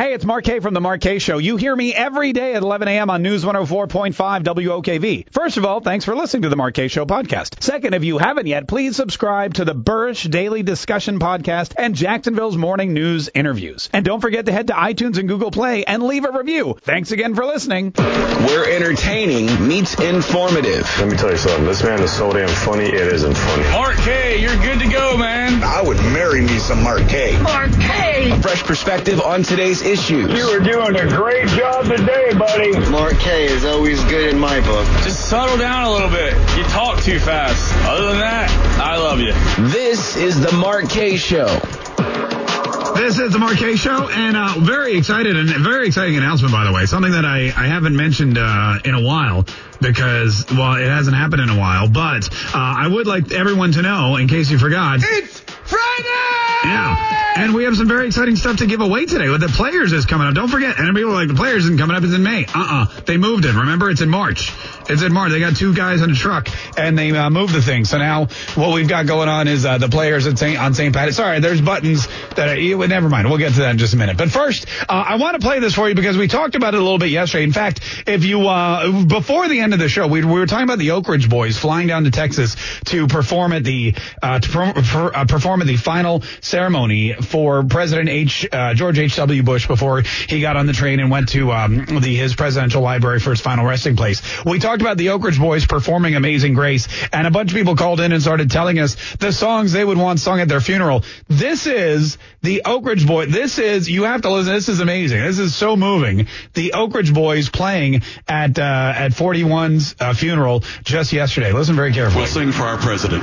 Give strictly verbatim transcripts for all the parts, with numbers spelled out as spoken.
Hey, it's Mark K from The Mark K Show. You hear me every day at eleven a.m. on News one oh four point five W O K V. First of all, thanks for listening to The Mark K Show podcast. Second, if you haven't yet, please subscribe to the Burrish Daily Discussion podcast and Jacksonville's Morning News interviews. And don't forget to head to iTunes and Google Play and leave a review. Thanks again for listening. Where entertaining meets informative. Let me tell you something. This man is so damn funny, it isn't funny. Mark K, you're good to go, man. I would marry me some Mark K. Mark K. A fresh perspective on today's issues. You are doing a great job today, buddy. Mark K is always good in my book. Just settle down a little bit. You talk too fast. Other than that, I love you. This is the Mark K Show. This is the Mark K Show, and uh, very excited, and a very exciting announcement, by the way. Something that I, I haven't mentioned uh, in a while because, well, it hasn't happened in a while. But uh, I would like everyone to know, in case you forgot. It's Friday! Yeah. And we have some very exciting stuff to give away today. With the Players is coming up. Don't forget, and people are like, the Players isn't coming up. It's in May. Uh-uh. They moved it. Remember, it's in March. It's in March. They got two guys in a truck, and they uh, moved the thing. So now what we've got going on is uh, the Players at Saint on Saint Patrick's. Sorry, there's buttons that are, you, never mind. We'll get to that in just a minute. But first, uh, I want to play this for you because we talked about it a little bit yesterday. In fact, if you uh, before the end of the show, we, we were talking about the Oak Ridge Boys flying down to Texas to perform at the uh, to per, per, uh, perform at the final ceremony for President H. Uh, George H W. Bush before he got on the train and went to um, the his presidential library for his final resting place. We talked about the Oak Ridge Boys performing Amazing Grace, and a bunch of people called in and started telling us the songs they would want sung at their funeral. This is the Oak Ridge Boys. This is, you have to listen. This is amazing. This is so moving. The Oak Ridge Boys playing at uh, at forty-one's uh, funeral just yesterday. Listen very carefully. We'll sing for our president.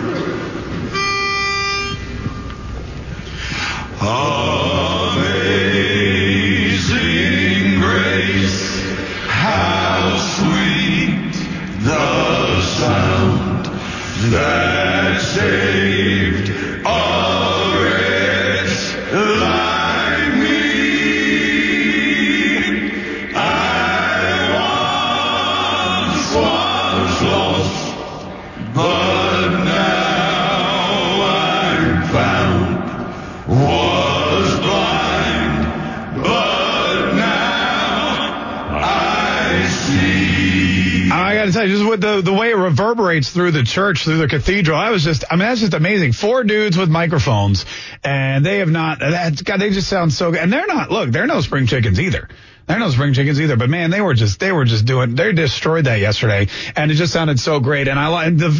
Amazing grace, how sweet the sound that saved a wretch like me. I once was lost, but now I'm found. Was blind, but now I see. I got to tell you, just with the, the way it reverberates through the church, through the cathedral, I was just, I mean, that's just amazing. Four dudes with microphones, and they have not, that's, God, they just sound so good. And they're not, look, they're no spring chickens either. They're no spring chickens either, but man, they were just, they were just doing, they destroyed that yesterday, and it just sounded so great. And I like the,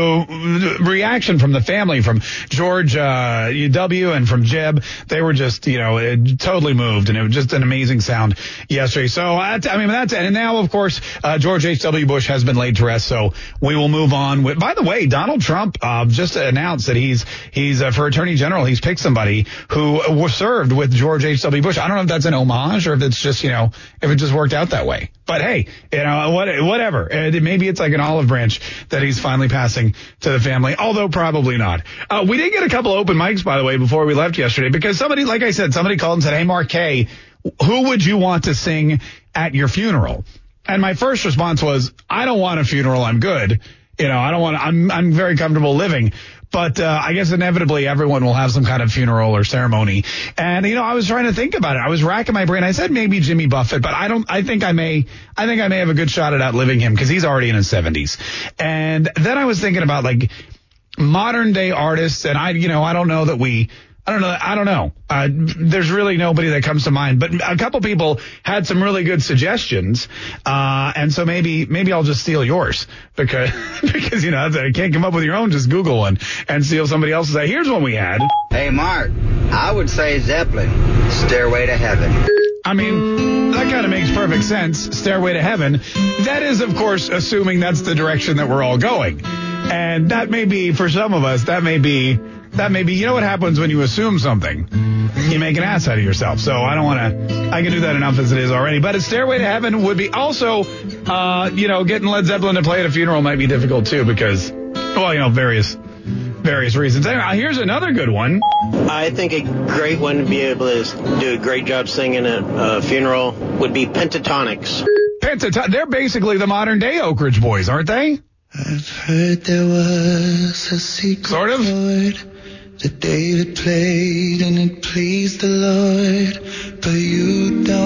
the, the reaction from the family, from George, uh, W and from Jeb. They were just, you know, it, totally moved, and it was just an amazing sound yesterday. So, I, I mean, that's it. And now, of course, uh, George H W. Bush has been laid to rest, so we will move on with, by the way, Donald Trump, uh, just announced that he's, he's, uh, for Attorney General, he's picked somebody who was served with George H W. Bush. I don't know if that's an homage or if it's just, you know, if it just worked out that way. But hey, you know, what, whatever. Uh, maybe it's like an olive branch that he's finally passing to the family, although probably not. Uh, we did get a couple of open mics, by the way, before we left yesterday, because somebody, like I said, somebody called and said, hey, Mark K, who would you want to sing at your funeral? And my first response was, I don't want a funeral. I'm good. You know, I don't want to, I'm, I'm very comfortable living. But uh, I guess inevitably everyone will have some kind of funeral or ceremony. And, you know, I was trying to think about it. I was racking my brain. I said maybe Jimmy Buffett, but I don't, I think I may, I think I may have a good shot at outliving him because he's already in his seventies. And then I was thinking about like modern day artists. And I, you know, I don't know that we, I don't know. I don't know. Uh, there's really nobody that comes to mind, but a couple people had some really good suggestions. Uh, and so maybe, maybe I'll just steal yours because, because, you know, I can't come up with your own. Just Google one and steal somebody else's. Here's one we had. Hey, Mark, I would say Zeppelin, Stairway to Heaven. I mean, that kind of makes perfect sense. Stairway to Heaven. That is, of course, assuming that's the direction that we're all going. And that may be, for some of us, that may be, That may be, you know what happens when you assume something? You make an ass out of yourself. So I don't want to, I can do that enough as it is already. But a Stairway to Heaven would be also, uh, you know, getting Led Zeppelin to play at a funeral might be difficult too because, well, you know, various, various reasons. Anyway, here's another good one. I think a great one to be able to do a great job singing at a funeral would be Pentatonics. Pentatonics, they're basically the modern day Oak Ridge Boys, aren't they? I've heard there was a secret sort of. chord that David played and it pleased the Lord, but you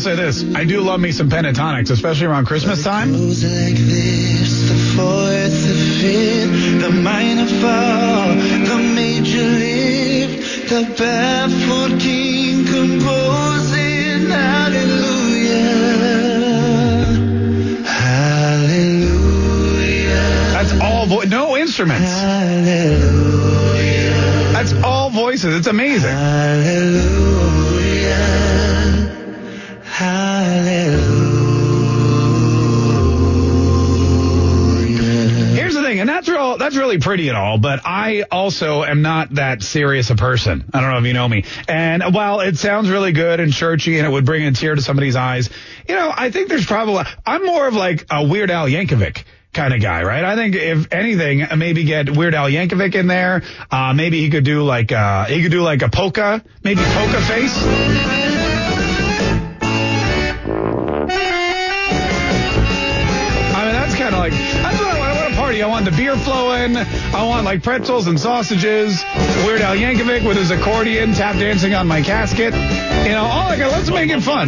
say this. I do love me some pentatonics, especially around Christmas time. Goes like this, the fourth, the fifth, the minor fall, the major lift, the baffled king composing hallelujah, hallelujah. That's all vo- no instruments. Hallelujah. That's all voices. It's amazing. Hallelujah. Hallelujah. Here's the thing, and that's real, that's really pretty and all, but I also am not that serious a person. I don't know if you know me. And while it sounds really good and churchy and it would bring a tear to somebody's eyes, you know, I think there's probably, I'm more of like a Weird Al Yankovic kind of guy, right? I think if anything, maybe get Weird Al Yankovic in there. Uh, maybe he could do like, uh, he could do like a polka, maybe Polka Face. I mean, that's kind of like, that's what I want. I want a party. I want the beer flowing. I want like pretzels and sausages. Weird Al Yankovic with his accordion, tap dancing on my casket. You know, all like, let's make it fun.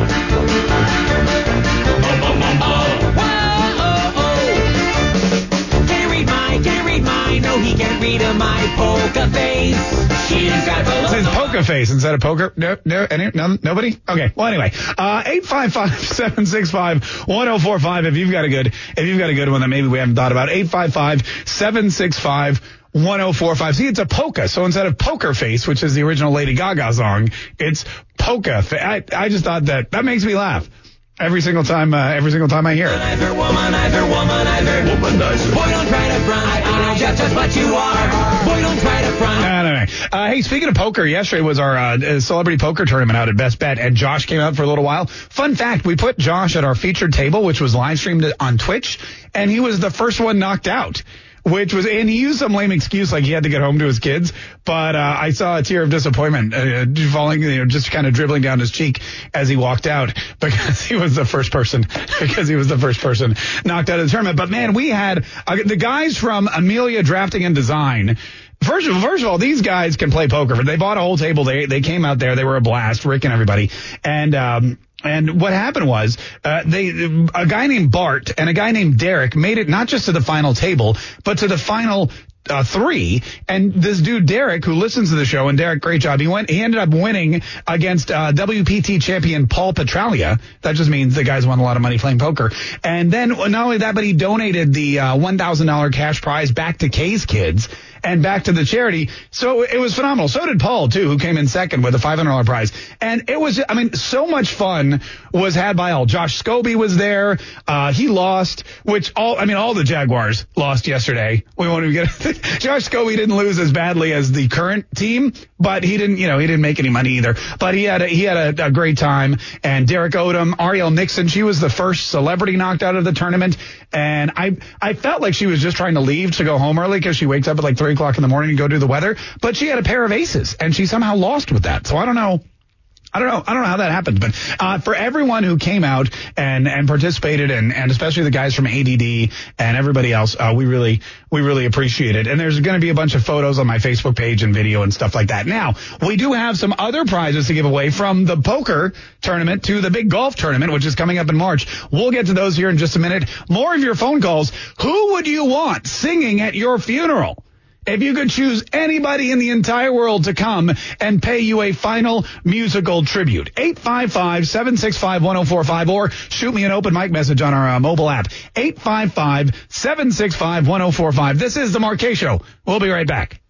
No, he can't read my poker face. She's got It says poker face instead of poker. No, no, any, no, nobody? Okay. Well, anyway, uh, eight five five, seven six five, one oh four five if you've got a good, if you've got a good one that maybe we haven't thought about. eight five five, seven six five, one oh four five. See, it's a polka. So instead of Poker Face, which is the original Lady Gaga song, it's polka. I, I just thought that, that makes me laugh. Every single time, uh, every single time I hear it. Womanizer, womanizer, womanizer. Womanizer. Boy, don't try to front. I know just, just what you are. Boy, don't try to front. Anyway, uh, hey, speaking of poker, yesterday was our uh, celebrity poker tournament out at Best Bet, and Josh came out for a little while. Fun fact, we put Josh at our featured table, which was live streamed on Twitch, and he was the first one knocked out. Which was, and he used some lame excuse like he had to get home to his kids. But uh, I saw a tear of disappointment uh, falling, you know, just kind of dribbling down his cheek as he walked out because he was the first person, because he was the first person knocked out of the tournament. But man, we had uh, the guys from Amelia Drafting and Design. First of all, first of all, these guys can play poker. They bought a whole table. They they came out there. They were a blast, Rick and everybody. And um, and what happened was uh, they a guy named Bart and a guy named Derek made it not just to the final table, but to the final uh, three. And this dude Derek, who listens to the show, and Derek, great job. He went. He ended up winning against uh, W P T champion Paul Petralia. That just means the guys won a lot of money playing poker. And then not only that, but he donated the uh, one thousand dollars cash prize back to Kay's kids. And back to the charity. So it was phenomenal. So did Paul, too, who came in second with a five hundred dollars prize. And it was, I mean, so much fun was had by all. Josh Scobie was there. Uh, he lost, which all, I mean, all the Jaguars lost yesterday. We won't even get Josh Scobie didn't lose as badly as the current team, but he didn't, you know, he didn't make any money either. But he had a, he had a, a great time. And Derek Odom, Ariel Nixon, she was the first celebrity knocked out of the tournament. And I, I felt like she was just trying to leave to go home early because she wakes up at like three o'clock in the morning to go do the weather, but she had a pair of aces and she somehow lost with that. So I don't know. I don't know. I don't know how that happened, but uh, for everyone who came out and, and participated, and, and especially the guys from A D D and everybody else, uh, we really, we really appreciate it. And there's going to be a bunch of photos on my Facebook page and video and stuff like that. Now, we do have some other prizes to give away, from the poker tournament to the big golf tournament, which is coming up in March. We'll get to those here in just a minute. More of your phone calls. Who would you want singing at your funeral? If you could choose anybody in the entire world to come and pay you a final musical tribute, eight five five, seven six five, one oh four five, or shoot me an open mic message on our uh, mobile app, eight five five, seven six five, one oh four five. This is The Mark Kaye Show. We'll be right back.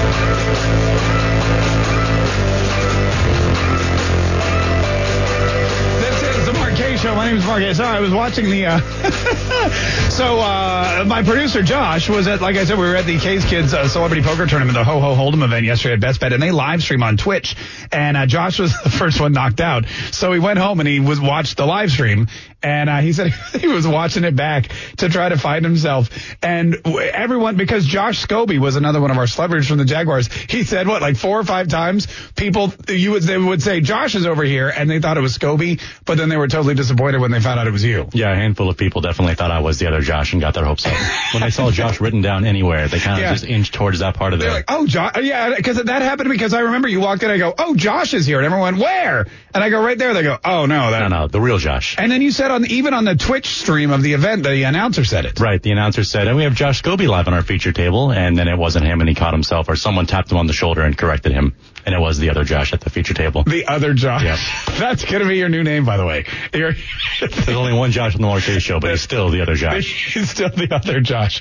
Show. My name is Mark. Sorry, I was watching the. Uh, so uh, my producer Josh was at, like I said, we were at the Kay's Kids uh, Celebrity Poker Tournament, the Ho Ho Hold'em event yesterday at Best Bet, and they live stream on Twitch. And uh, Josh was the first one knocked out, so he went home and he was watched the live stream. And uh, he said he was watching it back to try to find himself. And everyone, because Josh Scobie was another one of our celebrities from the Jaguars, he said, what, like four or five times, people, you would, they would say, Josh is over here, and they thought it was Scobie, but then they were totally disappointed when they found out it was you. Yeah, a handful of people definitely thought I was the other Josh and got their hopes up. When they saw Josh written down anywhere, they kind of yeah. just inched towards that part of They're the... like, oh, Josh, yeah, because that happened because I remember you walked in, I go, oh, Josh is here, and everyone went, where? And I go, right there. They go, oh, no. That... No, no, the real Josh. And then you said, on even on the Twitch stream of the event, the announcer said it. Right, the announcer said, and we have Josh Scobie live on our feature table, and then it wasn't him, and he caught himself, or someone tapped him on the shoulder and corrected him, and it was the other Josh at the feature table. The other Josh. Yep. That's going to be your new name, by the way. You're... There's only one Josh on the Mark Kaye Show, but he's still the other Josh. He's still the other Josh.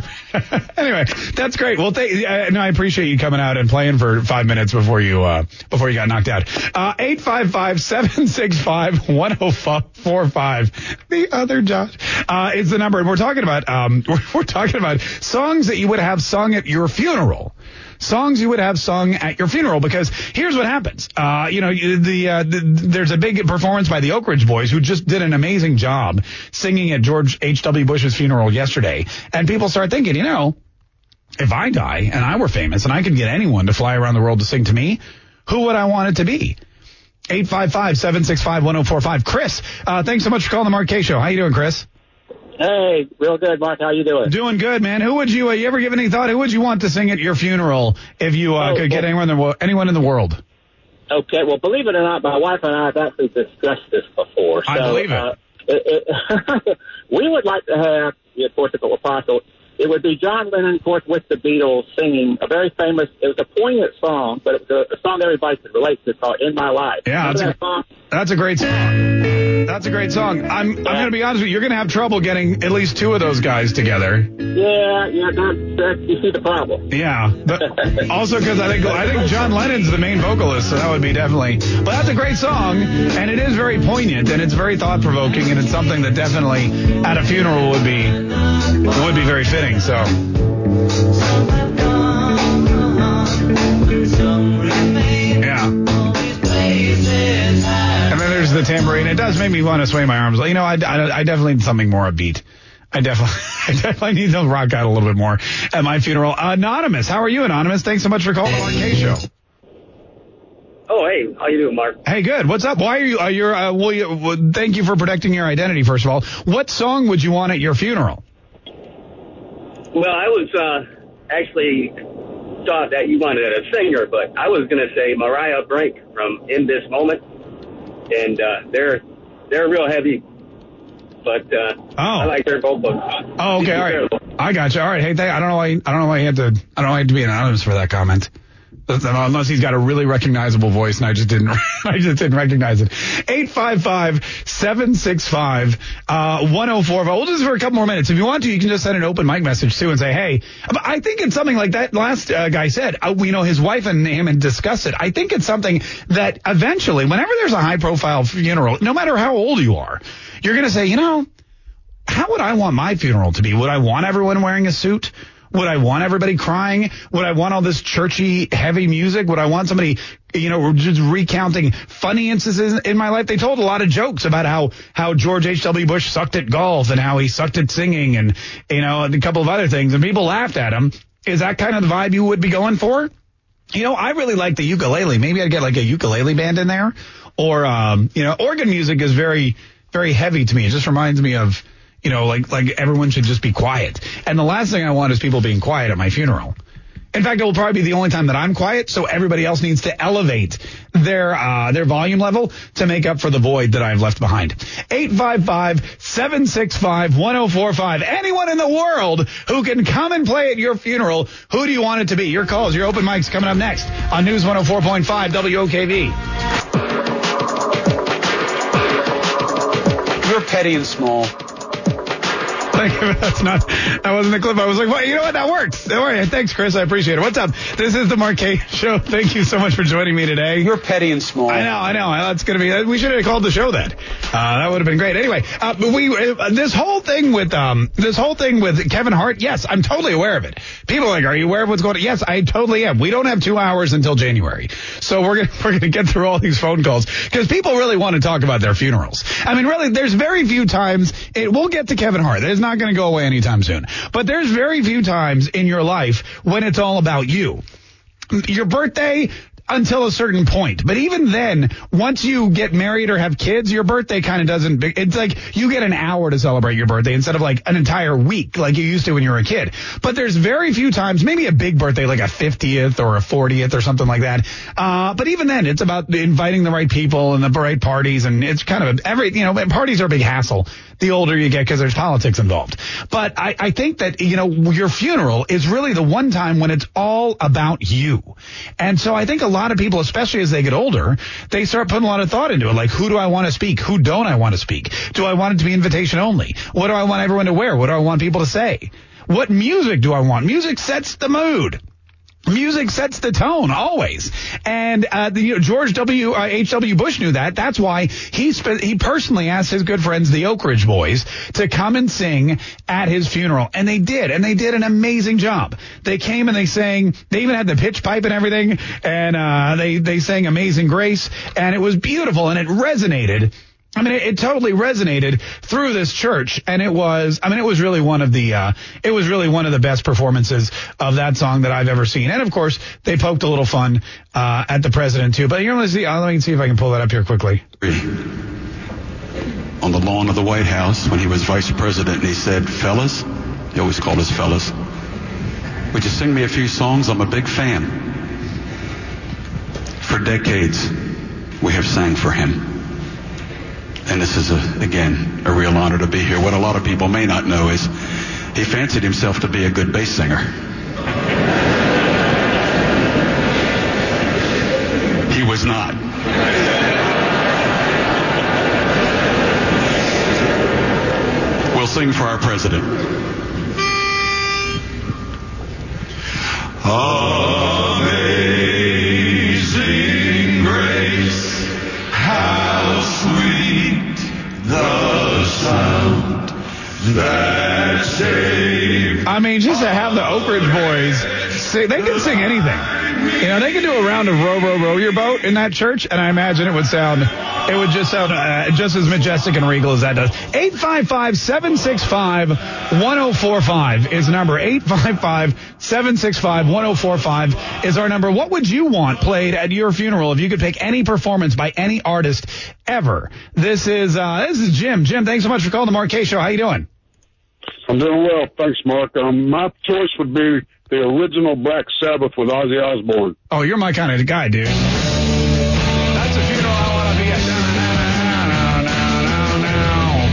Anyway, that's great. Well, th- uh, no, I appreciate you coming out and playing for five minutes before you uh, before you got knocked out. Uh, eight five five, seven six five, one oh four five. The other Josh uh, is the number, and we're talking about um, we're, we're talking about songs that you would have sung at your funeral. Songs you would have sung at your funeral, because here's what happens. Uh, you know, the, uh, the there's a big performance by the Oak Ridge Boys, who just did an amazing job singing at George H W. Bush's funeral yesterday. And people start thinking, you know, if I die and I were famous and I could get anyone to fly around the world to sing to me, who would I want it to be? eight five five, seven six five, one oh four five. Chris, uh, thanks so much for calling the Mark Kaye Show. How you doing, Chris? Hey, real good, Mark. How you doing? Doing good, man. Who would you, uh, you ever give any thought, who would you want to sing at your funeral if you uh, oh, could get well, anyone in, the, anyone in the world? Okay, well, believe it or not, my wife and I have actually discussed this before. So, I believe it. Uh, it, it we would like to have, of course, if it were possible, it would be John Lennon, of course, with the Beatles singing a very famous, it was a poignant song, but it was a, a song everybody could relate to called In My Life. Yeah, that's that a, song? that's a great song. That's a great song. I'm I'm going to be honest with you. You're going to have trouble getting at least two of those guys together. Yeah, yeah, that, that, you see the problem. Yeah, but also because I think I think John Lennon's the main vocalist, so that would be definitely. But that's a great song, and it is very poignant, and it's very thought provoking, and it's something that definitely at a funeral would be would be very fitting. So. Yeah. And then there's the tambourine. It does make me want to sway my arms. You know, I, I, I definitely need something more upbeat. I definitely, I definitely need to rock out a little bit more at my funeral. Anonymous, how are you, Anonymous? Thanks so much for calling the Mark Kaye Show. Oh, hey, how you doing, Mark? Hey, good. What's up? Why are you? Uh, you're. Uh, will you? Well, thank you for protecting your identity. First of all, what song would you want at your funeral? Well, I was uh, actually thought that you wanted a singer, but I was going to say Mariah Brink from In This Moment, and uh, they're they're real heavy, but uh, oh. I like their vocals. Oh, okay, all right. I got you. All right. Hey, th- I don't know why. I don't know why you had to. I don't know why you had to be anonymous for that comment. Unless he's got a really recognizable voice, and I just didn't, I just didn't recognize it. eight five five, seven six five, one oh four five. We'll just for a couple more minutes. If you want to, you can just send an open mic message too and say, hey, I think it's something like that last uh, guy said. Uh, you know, his wife and him had discussed it. I think it's something that eventually, whenever there's a high profile funeral, no matter how old you are, you're going to say, you know, how would I want my funeral to be? Would I want everyone wearing a suit? Would I want everybody crying? Would I want all this churchy, heavy music? Would I want somebody, you know, just recounting funny instances in my life? They told a lot of jokes about how, how George H W. Bush sucked at golf and how he sucked at singing and, you know, and a couple of other things. And people laughed at him. Is that kind of the vibe you would be going for? You know, I really like the ukulele. Maybe I'd get like a ukulele band in there. Or, um, you know, organ music is very, very heavy to me. It just reminds me of, you know, like like everyone should just be quiet. And the last thing I want is people being quiet at my funeral. In fact, it will probably be the only time that I'm quiet, so everybody else needs to elevate their uh, their volume level to make up for the void that I've left behind. eight five five, seven six five, one oh four five. Anyone in the world who can come and play at your funeral, who do you want it to be? Your calls, your open mics coming up next on News one oh four point five W O K V. You're petty and small. That's not, that wasn't the clip. I was like, well, you know what? That worked. All right. Thanks, Chris. I appreciate it. What's up? This is the Mark Kaye Show. Thank you so much for joining me today. You're petty and small. I know, I know. That's going to be, we should have called the show that. Uh, that would have been great. Anyway, uh, we, uh, this whole thing with, um, this whole thing with Kevin Hart. Yes, I'm totally aware of it. People are like, are you aware of what's going on? Yes, I totally am. We don't have two hours until January. So we're going to, we're going to get through all these phone calls because people really want to talk about their funerals. I mean, really, there's very few times it will get to Kevin Hart. It's not going to go away anytime soon. But there's very few times in your life when it's all about you. Your birthday, until a certain point. But even then, once you get married or have kids, your birthday kind of doesn't, it's like you get an hour to celebrate your birthday instead of like an entire week like you used to when you were a kid. But there's very few times, maybe a big birthday like a fiftieth or a fortieth or something like that. Uh, but even then, it's about inviting the right people and the right parties. And it's kind of a, every, you know, parties are a big hassle the older you get because there's politics involved. But I, I think that, you know, your funeral is really the one time when it's all about you. And so I think a lot of people, especially as they get older, they start putting a lot of thought into it. Like, who do I want to speak? Who don't I want to speak? Do I want it to be invitation only? What do I want everyone to wear? What do I want people to say? What music do I want? Music sets the mood. Music sets the tone, always. And uh, the, you know, George W. Uh, H W. Bush knew that. That's why he spe- he personally asked his good friends, the Oak Ridge Boys, to come and sing at his funeral. And they did. And they did an amazing job. They came and they sang. They even had the pitch pipe and everything. And uh, they, they sang Amazing Grace. And it was beautiful. And it resonated. I mean, it, it totally resonated through this church, and it was, I mean, it was really one of the, uh, it was really one of the best performances of that song that I've ever seen. And of course, they poked a little fun, uh, at the president too. But you're going to see, uh, let me see if I can pull that up here quickly. On the lawn of the White House when he was vice president, and he said, fellas, he always called us fellas, would you sing me a few songs? I'm a big fan. For decades, we have sang for him. And this is, a, again, a real honor to be here. What a lot of people may not know is he fancied himself to be a good bass singer. He was not. We'll sing for our president. Amazing grace, how sweet the sound that saved. I mean, just to have the Oak Ridge Boys sing, they can sing anything. You know, they can do a round of Row, Row, Row Your Boat in that church, and I imagine it would sound, it would just sound uh, just as majestic and regal as that does. eight five five, seven six five, one oh four five is the number. eight five five, seven six five, one oh four five is our number. What would you want played at your funeral if you could pick any performance by any artist ever? This is uh, this is Jim. Jim, thanks so much for calling the Mark Kaye Show. How you doing? I'm doing well. Thanks, Mark. Um, my choice would be the original Black Sabbath with Ozzy Osbourne. Oh, you're my kind of guy, dude. That's a funeral I want to be at. No, no, no, no, no.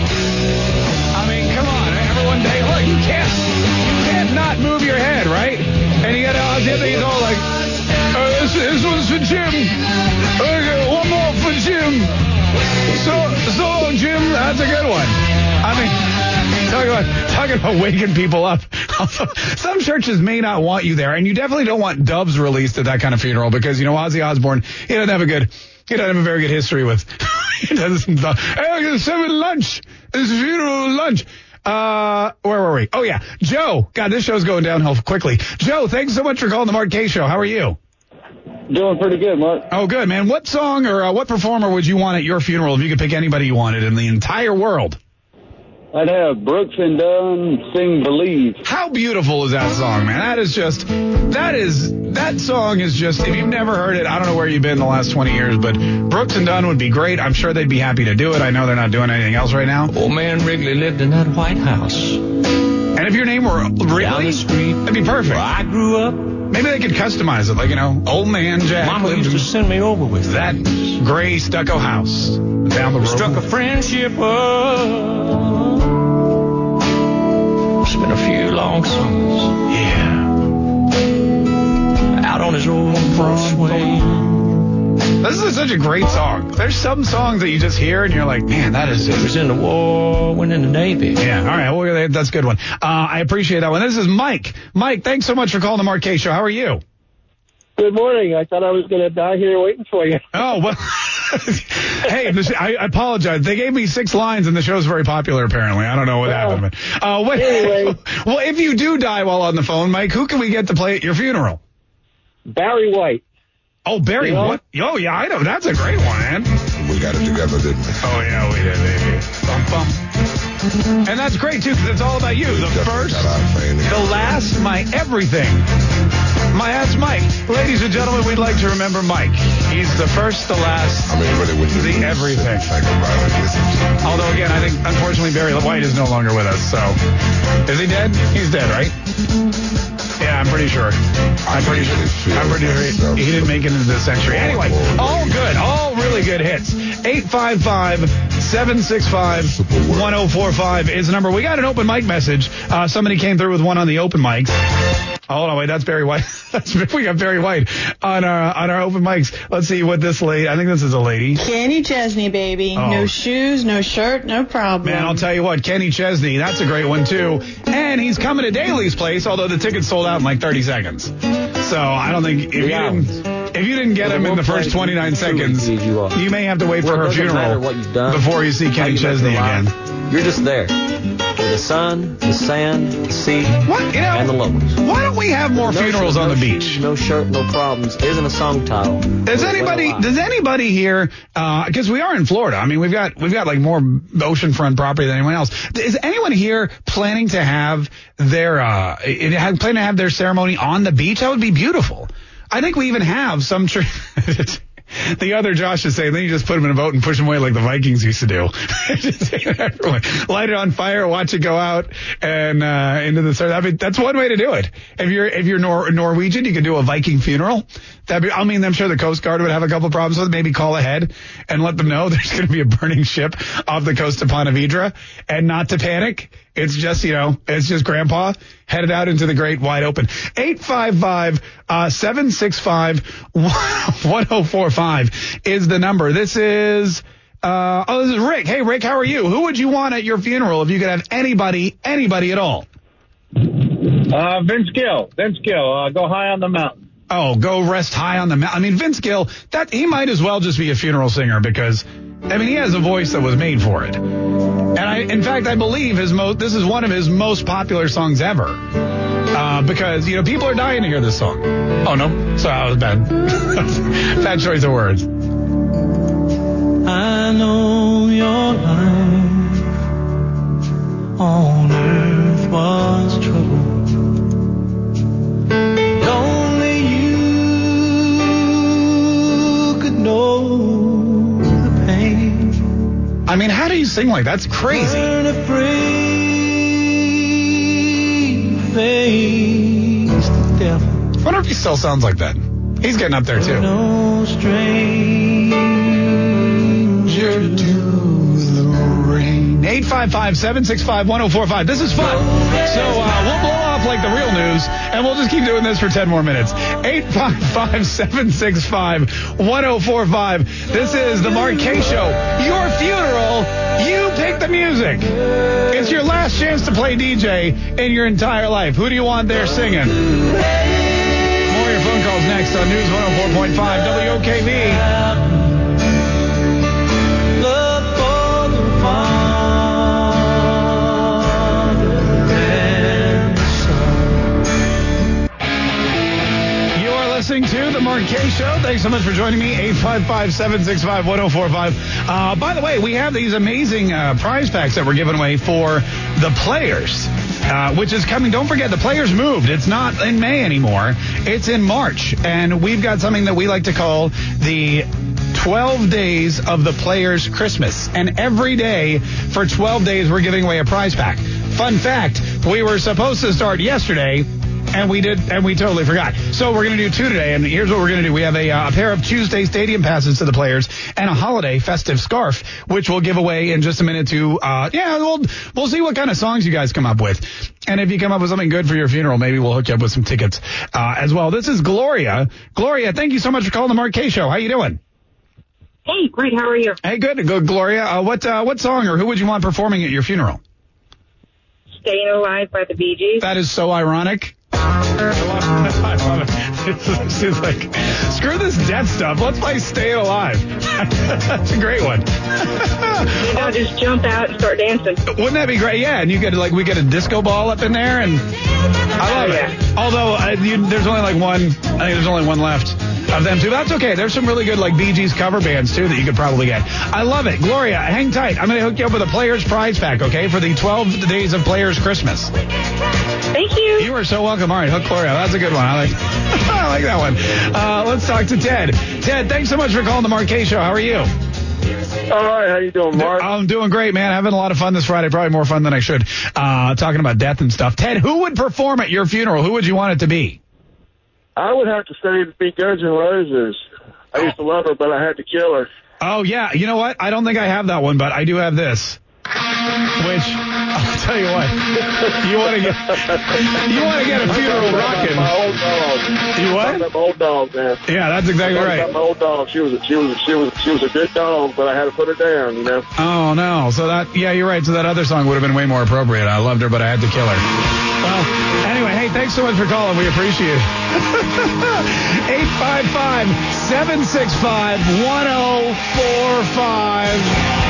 I mean, come on. Everyone, day, look, you can't, you can't not move your head, right? And you got Ozzy, and he's all like, oh, this, this one's for Jim. Okay, one more for Jim. So, so long, Jim. That's a good one. I mean, talking about, talking about waking people up. Some churches may not want you there, and you definitely don't want Dubs released at that kind of funeral because, you know, Ozzy Osbourne, he doesn't have a good, he doesn't have a very good history with, he doesn't, hey, I'm going to serve lunch. It's funeral lunch. Uh, where were we? Oh, yeah. Joe. God, this show's going downhill quickly. Joe, thanks so much for calling the Mark Kaye Show. How are you? Doing pretty good, Mark. Oh, good, man. What song or uh, what performer would you want at your funeral if you could pick anybody you wanted in the entire world? I'd have Brooks and Dunn sing Believe. How beautiful is that song, man? That is just, that is, that song is just, if you've never heard it, I don't know where you've been the last twenty years, but Brooks and Dunn would be great. I'm sure they'd be happy to do it. I know they're not doing anything else right now. Old man Wrigley lived in that White House. And if your name were Wrigley, down the street, that'd be perfect. Where I grew up. Maybe they could customize it, like, you know, Old Man Jack. Mama used to send me over with that gray stucco house down the road. Struck a friendship up. It's been a few long summers. Yeah. Out on his old Broadway. This is such a great song. There's some songs that you just hear and you're like, man, that is. He was in the war, went in the Navy. Yeah, all right. Well, that's a good one. Uh, I appreciate that one. This is Mike. Mike, thanks so much for calling the Mark Kaye Show. How are you? Good morning. I thought I was going to die here waiting for you. Oh, well. Hey, this, I, I apologize. They gave me six lines, and the show's very popular, apparently. I don't know what well, happened. But, uh, what, anyway. Well, if you do die while on the phone, Mike, who can we get to play at your funeral? Barry White. Oh, Barry you know? White. Oh, yeah, I know. That's a great one, man. We got it together, didn't we? Oh, yeah, we did, baby. Bum, bum. And that's great, too, because it's all about you. The first, the last, my everything. My Ass Mike. Ladies and gentlemen, we'd like to remember Mike. He's the first, the last, I mean, really, when you the everything. Think about it, it's- Although, again, I think, unfortunately, Barry White is no longer with us, so. Is he dead? He's dead, right? Yeah, I'm pretty sure. I'm pretty sure. I'm pretty sure he, he didn't make it into this century. Anyway, all good. All really good hits. eight five five, seven six five, one oh four five is the number. We got an open mic message. Uh, somebody came through with one on the open mics. Hold on, wait, that's Barry White. That's, we got Barry White on our on our open mics. Let's see what this lady, I think this is a lady. Kenny Chesney, baby. Oh. No shoes, no shirt, no problem. Man, I'll tell you what, Kenny Chesney, that's a great one, too. And he's coming to Daly's place, although the tickets sold out in like thirty seconds. So I don't think, if you didn't, if you didn't get him in the first twenty-nine seconds, you may have to wait for her funeral before you see Kenny Chesney again. You're just there. With the sun, the sand, the sea, what? You know, and the locals. Why don't we have more no funerals shirt, on no the beach? Shoes, no shirt, no problems. Isn't a song title. Does anybody? Does anybody here? Because uh, we are in Florida. I mean, we've got we've got like more oceanfront property than anyone else. Is anyone here planning to have their uh, planning to have their ceremony on the beach? That would be beautiful. I think we even have some. Tr- The other Josh is saying, then you just put him in a boat and push him away like the Vikings used to do. Light it on fire, watch it go out and uh, into the sun. I mean, that's one way to do it. If you're if you're Nor- Norwegian, you can do a Viking funeral. That'd be, I mean, I'm sure the Coast Guard would have a couple problems with it. Maybe call ahead and let them know there's going to be a burning ship off the coast of Ponte Vedra, and not to panic. It's just, you know, it's just Grandpa headed out into the great wide open. eight five five, seven six five, one oh four five is the number. This is, uh, oh, this is Rick. Hey, Rick, how are you? Who would you want at your funeral if you could have anybody, anybody at all? Uh, Vince Gill. Vince Gill. Uh, go high on the mountain. Oh, go rest high on the mountain. I mean, Vince Gill, that he might as well just be a funeral singer because, I mean, he has a voice that was made for it. And I, in fact, I believe his most, this is one of his most popular songs ever. Uh, because, you know, people are dying to hear this song. Oh, no. Sorry, that was bad. Bad choice of words. I know your life on earth was trouble. Only you could know the pain. I mean, how do you sing like that? That's crazy. Weren't afraid to face the devil. I wonder if he still sounds like that. He's getting up there, too. No stranger to the rain. eight five five, seven six five, one oh four five. This is fun. So uh, we'll blow off like the real news, and we'll just keep doing this for ten more minutes. eight five five, seven six five, one oh four five. This is the Mark Kaye Show. Your funeral, you pick the music. It's your last chance to play D J in your entire life. Who do you want there singing? More of your phone calls next on News one oh four point five W O K V. Listening to the Mark Kaye Show. Thanks so much for joining me. eight five five, seven six five, one oh four five. Uh, by the way, we have these amazing uh, prize packs that we're giving away for the Players, uh, which is coming. Don't forget, the Players moved. It's not in May anymore. It's in March. And we've got something that we like to call the twelve days of the Players Christmas. And every day for twelve days, we're giving away a prize pack. Fun fact, we were supposed to start yesterday, and we did, and we totally forgot. So we're going to do two today, and here's what we're going to do. We have a, uh, a pair of Tuesday stadium passes to the Players and a holiday festive scarf, which we'll give away in just a minute to, uh, yeah, we'll, we'll see what kind of songs you guys come up with. And if you come up with something good for your funeral, maybe we'll hook you up with some tickets, uh, as well. This is Gloria. Gloria, thank you so much for calling the Mark Kaye Show. How you doing? Hey, great. How are you? Hey, good. Good, Gloria. Uh, what, uh, what song or who would you want performing at your funeral? Staying Alive by the Bee Gees. That is so ironic. I love it. It's like, screw this death stuff. Let's play Staying Alive. That's a great one. You know, just jump out and start dancing. Wouldn't that be great? Yeah, and you get like we get a disco ball up in there, and I love oh, yeah. it. Although uh, you, there's only like one. I think there's only one left. of them too. But that's okay. There's some really good like Bee Gees cover bands too that you could probably get. I love it. Gloria, hang tight. I'm going to hook you up with a Players Prize Pack, okay, for the twelve Days of Players Christmas. Thank you. You are so welcome. All right, hook Gloria. That's a good one. I like, I like that one. Uh, let's talk to Ted. Ted, thanks so much for calling the Mark Kaye Show. How are you? All right, how you doing, Mark? I'm doing great, man. Having a lot of fun this Friday. Probably more fun than I should. Uh, talking about death and stuff. Ted, who would perform at your funeral? Who would you want it to be? I would have to say it'd be Guns N' Roses. I used to love her, but I had to kill her. Oh, yeah. You know what? I don't think I have that one, but I do have this. Which, I'll tell you what, you want to get you want to get a funeral rocking. My old dog. You what? My old dog, man. Yeah, that's exactly right. My old dog. She was a, she was a, she was she was a good dog, but I had to put her down, you know. Oh no. So that yeah, you're right. So that other song would have been way more appropriate. I loved her, but I had to kill her. Well, anyway, hey, thanks so much for calling. We appreciate it. eight five five, seven six five, one oh four five.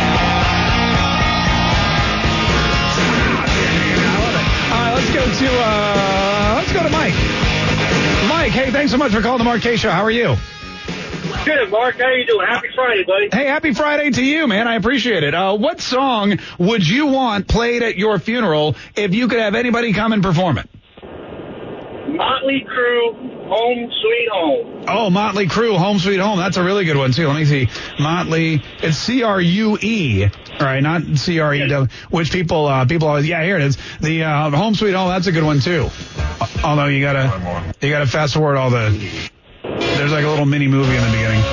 Let's go to uh, let's go to Mike. Mike, hey, thanks so much for calling the Mark Kaye Show. How are you? Good, Mark. How you doing? Happy Friday, buddy. Hey, happy Friday to you, man. I appreciate it. Uh, what song would you want played at your funeral if you could have anybody come and perform it? Motley Crue, Home Sweet Home. Oh, Motley Crue, Home Sweet Home. That's a really good one, too. Let me see. Motley, it's C R U E, all right, not C R E W, which people, uh, people always, yeah, here it is. The uh, Home Sweet Home, that's a good one, too. Although you gotta, you gotta fast forward all the, there's like a little mini movie in the beginning.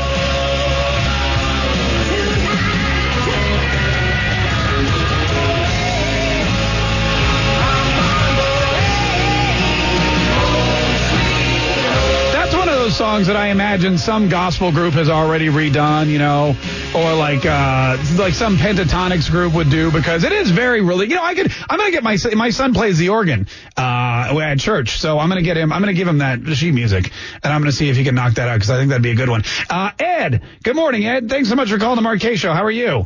Songs that I imagine some gospel group has already redone, you know, or like uh, like some pentatonics group would do, because it is very really, you know, I could, I'm going to get my, my son plays the organ uh, at church, so I'm going to get him, I'm going to give him that sheet music, and I'm going to see if he can knock that out, because I think that'd be a good one. Uh, Ed, good morning, Ed. Thanks so much for calling the Mark Kaye Show. How are you?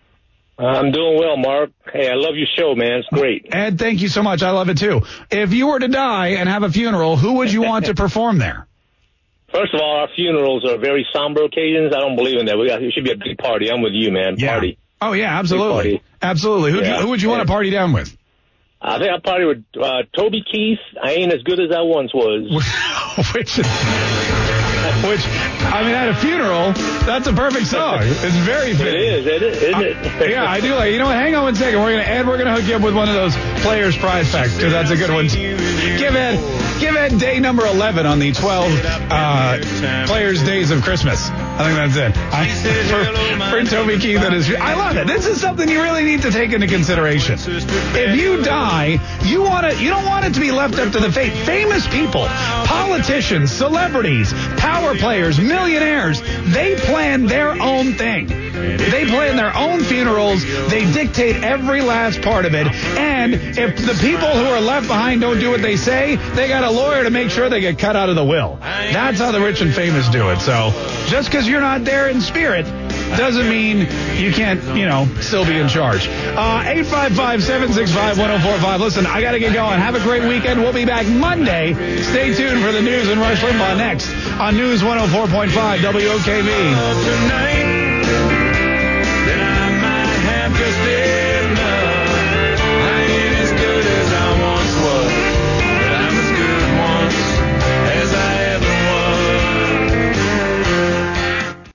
I'm doing well, Mark. Hey, I love your show, man. It's great. Ed, thank you so much. I love it, too. If you were to die and have a funeral, who would you want to perform there? First of all, our funerals are very somber occasions. I don't believe in that. We got, it should be a big party. I'm with you, man. Yeah. Party. Oh, yeah, absolutely. Absolutely. Who, yeah. who would you want to party down with? I think I'll party with uh, Toby Keith. I ain't as good as I once was. which, which, I mean, at a funeral, that's a perfect song. It's very fitting. It is, it is, isn't it? Uh, yeah, I do like it. You know what? Hang on one second. We're going to, Ed, we're going to hook you up with one of those Players Prize Packs, because that's a good one. Give Ed, give Ed day number eleven on the twelve uh, Players Days of Christmas. I think that's it. I, for, for Toby Keith, that is, I love it. This is something you really need to take into consideration. If you die, you want it, you don't want it to be left up to the fate. Famous people, politicians, celebrities, power players, millionaires, they plan their own thing. They plan their own funerals. They dictate every last part of it. And if the people who are left behind don't do what they say, they got a lawyer to make sure they get cut out of the will. That's how the rich and famous do it. So just because you're not there in spirit doesn't mean you can't, you know, still be in charge. Uh, eight five five, seven six five, one oh four five. Listen, I got to get going. Have a great weekend. We'll be back Monday. Stay tuned for the news and Rush Limbaugh next on News one oh four point five W O K V.